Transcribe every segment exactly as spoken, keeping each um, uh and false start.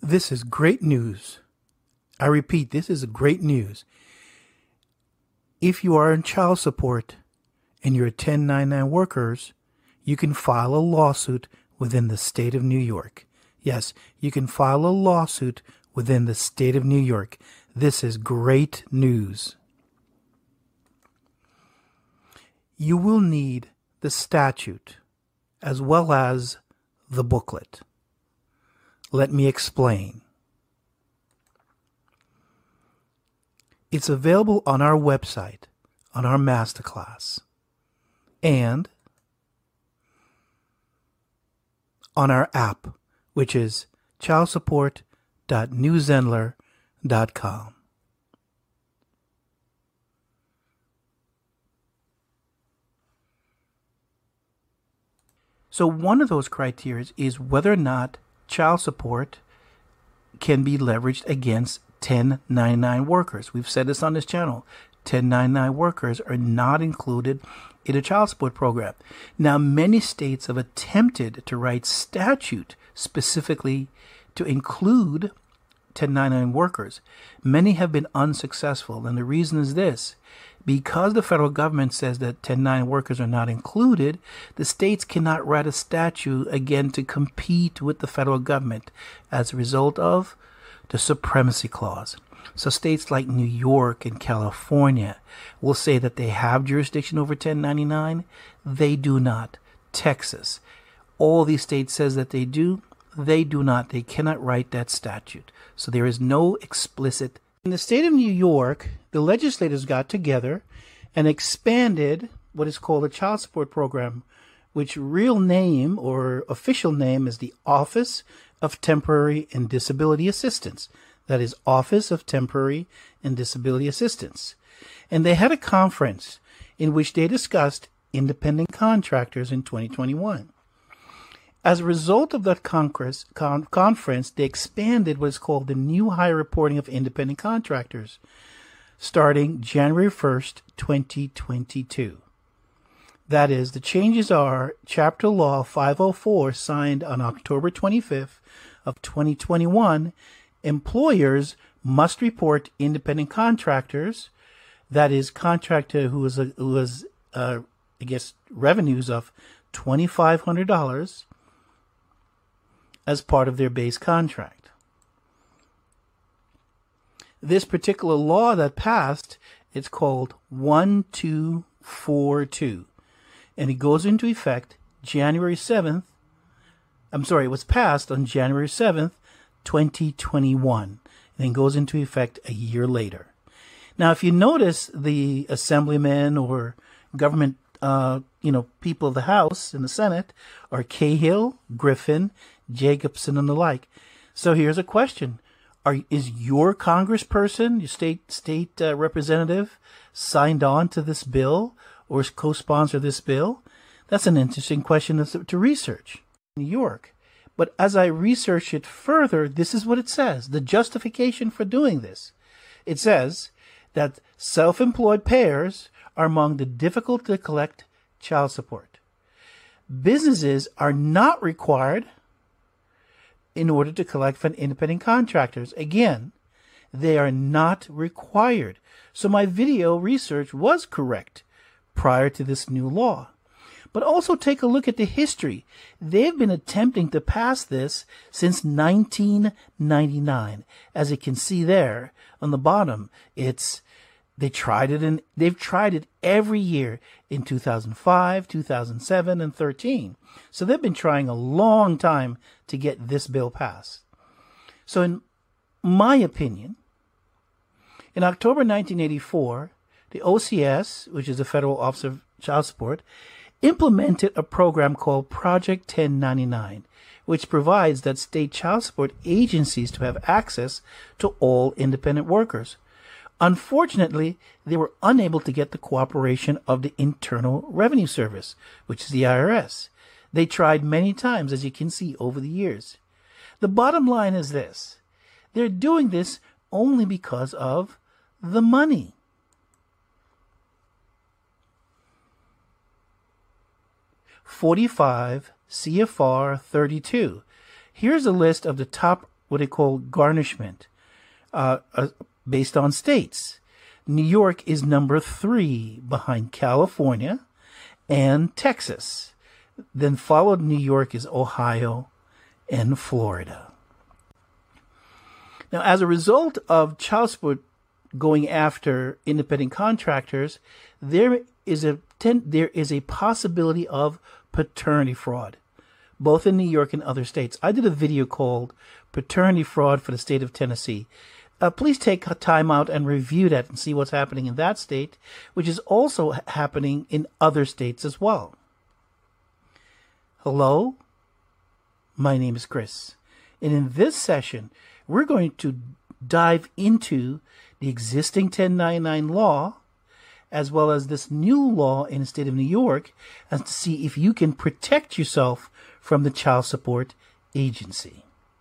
This is great news. I repeat, this is great news. If you are in child support and you're a ten ninety-nine workers, you can file a lawsuit within the state of New York. Yes, you can file a lawsuit within the state of New York. This is great news. You will need the statute as well as the booklet. Let me explain. It's available on our website, on our masterclass, and on our app, which is child support dot new zenler dot com. So one of those criteria is whether or not child support can be leveraged against ten ninety-nine workers. We've said this on this channel. ten ninety-nine workers are not included in a child support program. Now, many states have attempted to write statute specifically to include ten ninety-nine workers. Many have been unsuccessful, and the reason is this. Because the federal government says that ten ninety-nine workers are not included, the states cannot write a statute again to compete with the federal government as a result of the supremacy clause. So states like New York and California will say that they have jurisdiction over ten ninety-nine. They do not. Texas, all these states says that they do. They do not. They cannot write that statute. So there is no explicit. In the state of New York, the legislators got together and expanded what is called a child support program, which real name or official name is the Office of Temporary and Disability Assistance. That is Office of Temporary and Disability Assistance. And they had a conference in which they discussed independent contractors in twenty twenty-one. As a result of that congress, con- conference, they expanded what is called the New Hire Reporting of Independent Contractors, starting January first, twenty twenty-two. That is, the changes are Chapter Law five oh four, signed on October twenty-fifth of twenty twenty-one. Employers must report independent contractors, that is, contractor who is, a, who is uh, I guess, revenues of twenty-five hundred dollars as part of their base contract. This particular law that passed, it's called one two four two, and it goes into effect January seventh. I'm sorry, it was passed on January seventh, twenty twenty-one, and then goes into effect a year later. Now, if you notice, the assemblymen or government, uh, you know, people of the House and the Senate are Cahill, Griffin, Jacobson, and the like. So here's a question: Are is your congressperson, your state state uh, representative, signed on to this bill or co-sponsor this bill? That's an interesting question to, to research. New York. But as I research it further, this is what it says. The justification for doing this. It says that self-employed payers are among the difficult to collect child support. Businesses are not required in order to collect from independent contractors. Again, they are not required. So my video research was correct prior to this new law. But also take a look at the history. They've been attempting to pass this since nineteen ninety-nine. As you can see there on the bottom, it's they tried it and they've tried it every year in two thousand five, two thousand seven, and thirteen. So they've been trying a long time to get this bill passed. So in my opinion, in October nineteen eighty-four, the O C S, which is the Federal Office of Child Support, implemented a program called Project ten ninety-nine, which provides that state child support agencies to have access to all independent workers. Unfortunately, they were unable to get the cooperation of the Internal Revenue Service, which is the I R S. They tried many times, as you can see, over the years. The bottom line is this: they're doing this only because of the money. forty-five C F R thirty-two. Here's a list of the top what they call garnishment, uh, uh, based on states. New York is number three behind California and Texas. Then followed New York is Ohio and Florida. Now, as a result of child support going after independent contractors, there is a ten, there is a possibility of paternity fraud, both in New York and other states. I did a video called Paternity Fraud for the state of Tennessee. Uh, please take time out and review that and see what's happening in that state, which is also ha- happening in other states as well. Hello, my name is Chris, and in this session, we're going to dive into the existing ten ninety-nine law, as well as this new law in the state of New York, and to see if you can protect yourself from the child support agency.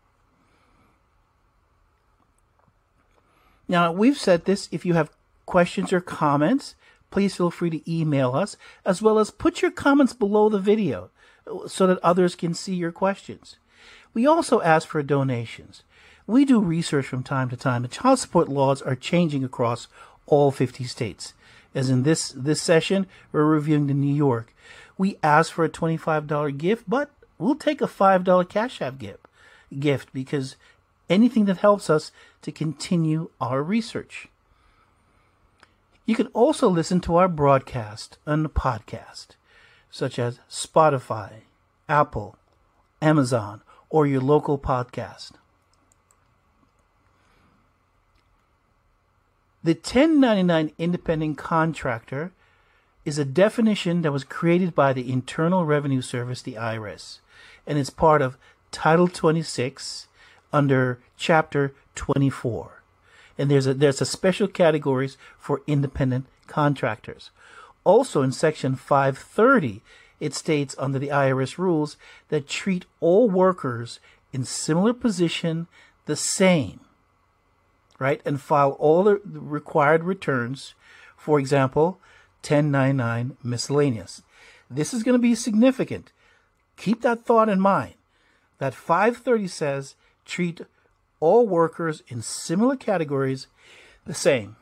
Now, we've said this. If you have questions or comments, please feel free to email us, as well as put your comments below the video so that others can see your questions. We also ask for donations. We do research from time to time. The child support laws are changing across all fifty states. As in this, this session, we're reviewing the New York. We ask for a twenty-five dollars gift, but we'll take a five dollars Cash App gift, gift because anything that helps us to continue our research. You can also listen to our broadcast on the podcast, such as Spotify, Apple, Amazon, or your local podcast. The ten ninety-nine independent contractor is a definition that was created by the Internal Revenue Service, the I R S, and it's part of Title twenty-six under Chapter twenty-four. And there's a there's a special categories for independent contractors. Also in Section five thirty, it states under the I R S rules that treat all workers in similar position the same, right? And file all the required returns, for example, ten ninety-nine miscellaneous. This is going to be significant. Keep that thought in mind, that five thirty says treat all workers in similar categories the same.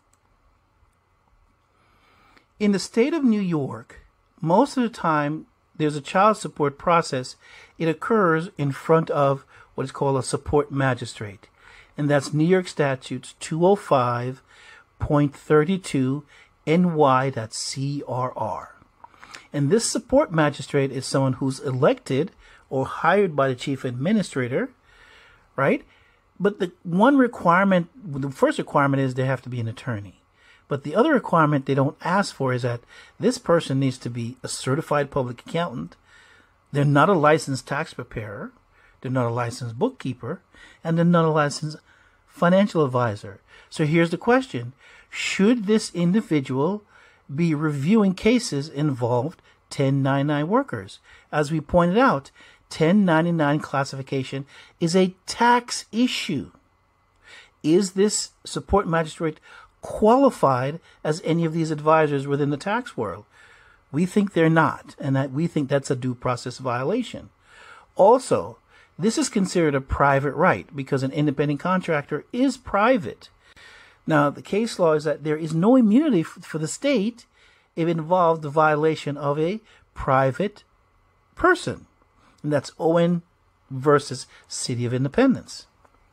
In the state of New York, most of the time there's a child support process. It occurs in front of what is called a support magistrate, and that's New York Statutes two oh five point thirty-two N Y, that's C R R. And this support magistrate is someone who's elected or hired by the chief administrator, right? But the one requirement, the first requirement is they have to be an attorney. But the other requirement they don't ask for is that this person needs to be a certified public accountant. They're not a licensed tax preparer. They're not a licensed bookkeeper. And they're not a licensed financial advisor. So here's the question. Should this individual be reviewing cases involved ten ninety-nine workers? As we pointed out, ten ninety-nine classification is a tax issue. Is this support magistrate qualified as any of these advisors within the tax world? We think they're not, and that we think that's a due process violation. Also, this is considered a private right because an independent contractor is private. Now, the case law is that there is no immunity f- for the state if it involved the violation of a private person. And that's Owen versus City of Independence.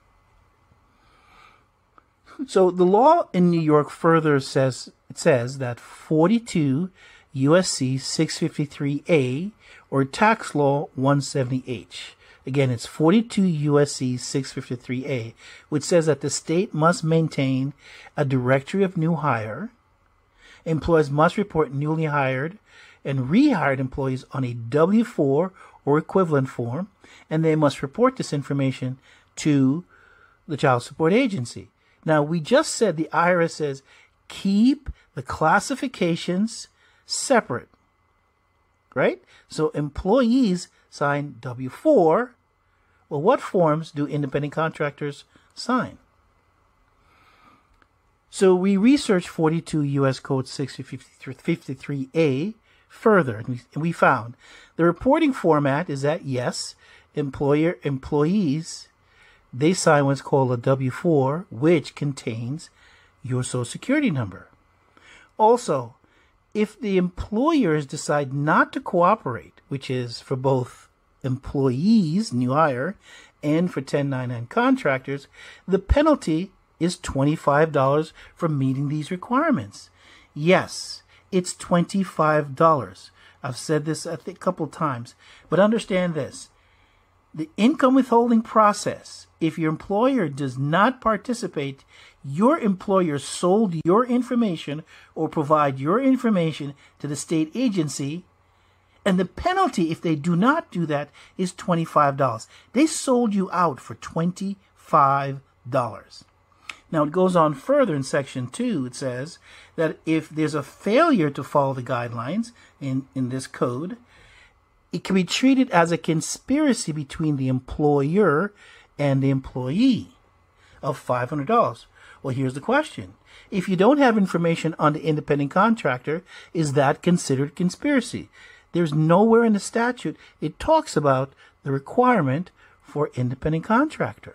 So the law in New York further says, it says that forty-two U S C six fifty-three A or Tax Law one seventy H. Again, it's forty-two U S C six fifty-three A, which says that the state must maintain a directory of new hire. Employees must report newly hired and rehired employees on a W four or equivalent form, and they must report this information to the child support agency. Now, we just said the I R S says keep the classifications separate, right? So employees sign W four. Well, what forms do independent contractors sign? So we researched forty-two U S Code six fifty-three A further, and we, and we found the reporting format is that, yes, employer employees they sign what's called a W four, which contains your Social Security number. Also, if the employers decide not to cooperate, which is for both employees, new hire, and for ten ninety-nine contractors, the penalty is twenty-five dollars for meeting these requirements. Yes, it's twenty-five dollars. I've said this I think a couple of times, but understand this. The income withholding process, if your employer does not participate, your employer sold your information or provide your information to the state agency, and the penalty if they do not do that is twenty-five dollars. They sold you out for twenty-five dollars. Now it goes on further in section two. It says that if there's a failure to follow the guidelines in, in this code, it can be treated as a conspiracy between the employer and the employee of five hundred dollars. Well, here's the question. If you don't have information on the independent contractor, is that considered conspiracy? There's nowhere in the statute it talks about the requirement for independent contractor.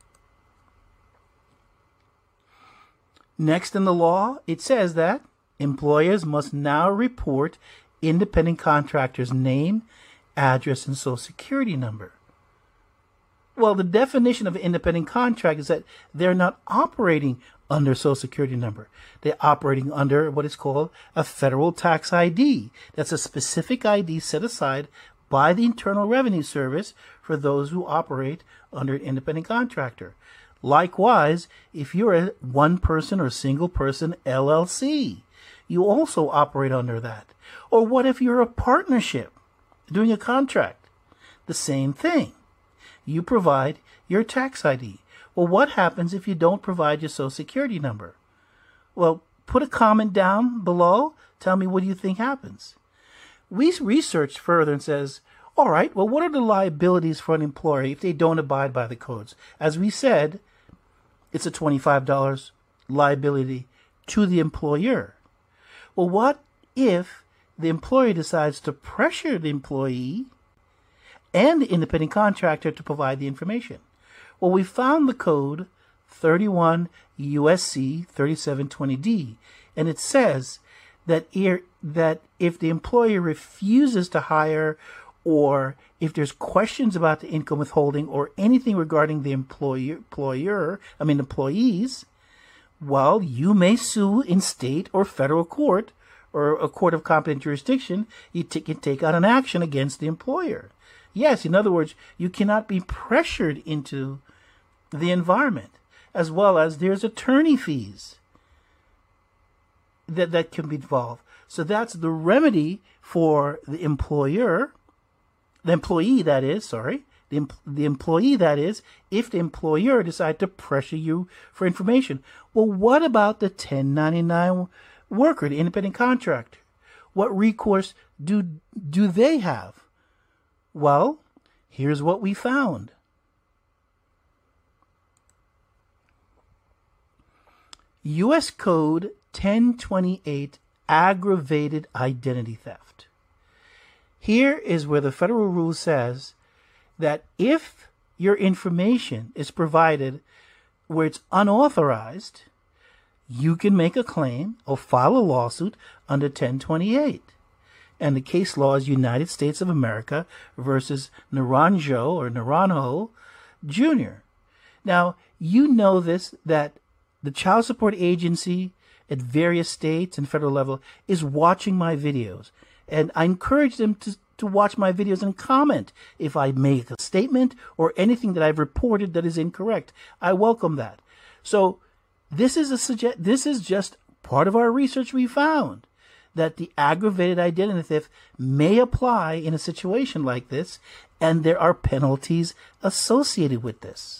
Next in the law, it says that employers must now report independent contractor's name, address, and Social Security number. Well, the definition of an independent contractor is that they're not operating under Social Security number. They're operating under what is called a federal tax I D. That's a specific I D set aside by the Internal Revenue Service for those who operate under an independent contractor. Likewise, if you're a one-person or single-person L L C, you also operate under that. Or what if you're a partnership doing a contract? The same thing. You provide your tax I D. Well, what happens if you don't provide your Social Security number? Well, put a comment down below. Tell me what do you think happens. We researched further and says, all right, well, what are the liabilities for an employer if they don't abide by the codes? As we said, it's a twenty-five dollars liability to the employer. Well, what if the employer decides to pressure the employee and the independent contractor to provide the information? Well, we found the code thirty-one U S C thirty-seven twenty D, and it says that, er, that if the employer refuses to hire, or if there's questions about the income withholding or anything regarding the employer, employer, I mean employees, well, you may sue in state or federal court or a court of competent jurisdiction. You t- can take out an action against the employer. Yes, in other words, you cannot be pressured into the environment, as well as there's attorney fees that, that can be involved. So that's the remedy for the employer, the employee that is, sorry, the, the employee that is, if the employer decides to pressure you for information. Well, what about the ten ninety-nine worker, the independent contractor? What recourse do do they have? Well, here's what we found. U S Code ten twenty-eight, aggravated identity theft. Here is where the federal rule says that if your information is provided where it's unauthorized, you can make a claim or file a lawsuit under ten twenty-eight. And the case law is United States of America versus Naranjo or Naranjo Junior Now, you know this, that the child support agency at various states and federal level is watching my videos. And I encourage them to, to watch my videos and comment if I make a statement or anything that I've reported that is incorrect. I welcome that. So this is a suggest. This is just part of our research. We found that the aggravated identity theft may apply in a situation like this, and there are penalties associated with this.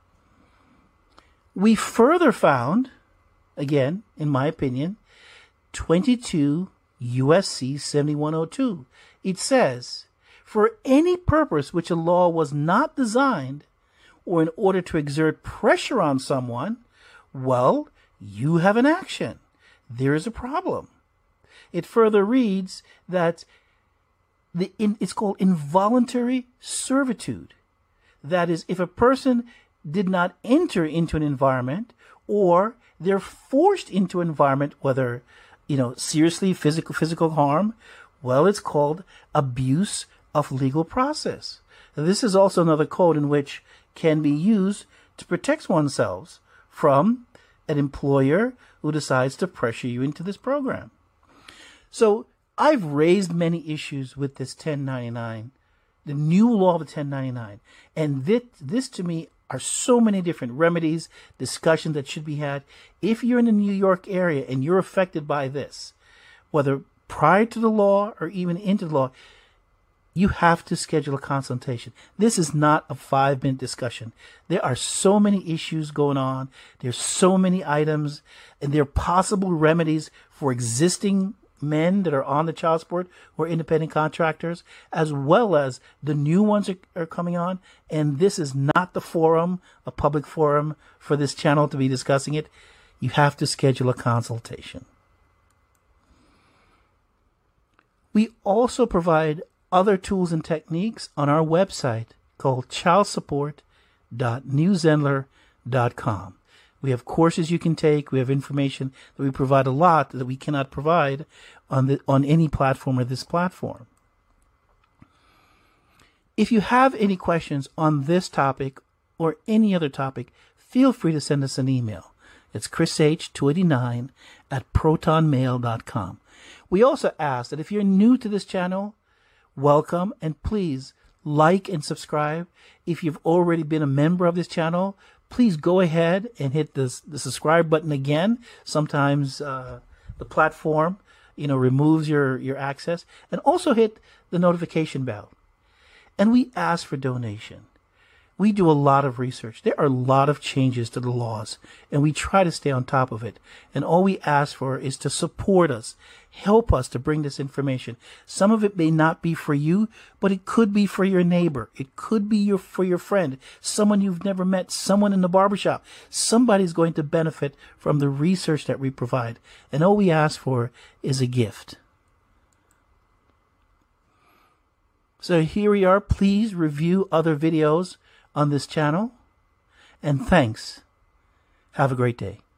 We further found, again, in my opinion, twenty-two U S C seventy-one oh two. It says, for any purpose which a law was not designed, or in order to exert pressure on someone, well, you have an action. There is a problem. It further reads that the in, it's called involuntary servitude. That is, if a person did not enter into an environment, or they're forced into an environment, whether, you know, seriously physical physical harm, well, it's called abuse of legal process. This is also another code in which can be used to protect oneself from an employer who decides to pressure you into this program. So I've raised many issues with this ten ninety-nine, the new law of the ten ninety-nine. And this, this to me are so many different remedies, discussions that should be had. If you're in the New York area and you're affected by this, whether prior to the law or even into the law, you have to schedule a consultation. This is not a five-minute discussion. There are so many issues going on. There's so many items, and there are possible remedies for existing men that are on the child support or independent contractors, as well as the new ones are, are coming on. And this is not the forum, a public forum for this channel to be discussing it. You have to schedule a consultation. We also provide other tools and techniques on our website called child support dot new zenler dot com. We have courses you can take. We have information that we provide a lot that we cannot provide on the on any platform or this platform. If you have any questions on this topic or any other topic, feel free to send us an email. It's chris h two eighty-nine at proton mail dot com. We also ask that if you're new to this channel, welcome, and please like and subscribe. If you've already been a member of this channel, please go ahead and hit the, the subscribe button again. Sometimes uh, the platform, you know, removes your, your access. And also hit the notification bell. And we ask for donation. We do a lot of research. There are a lot of changes to the laws, and we try to stay on top of it. And all we ask for is to support us, help us to bring this information. Some of it may not be for you, but it could be for your neighbor. It could be your for your friend, someone you've never met, someone in the barbershop. Somebody's going to benefit from the research that we provide. And all we ask for is a gift. So here we are. Please review other videos on this channel. And thanks. Have a great day.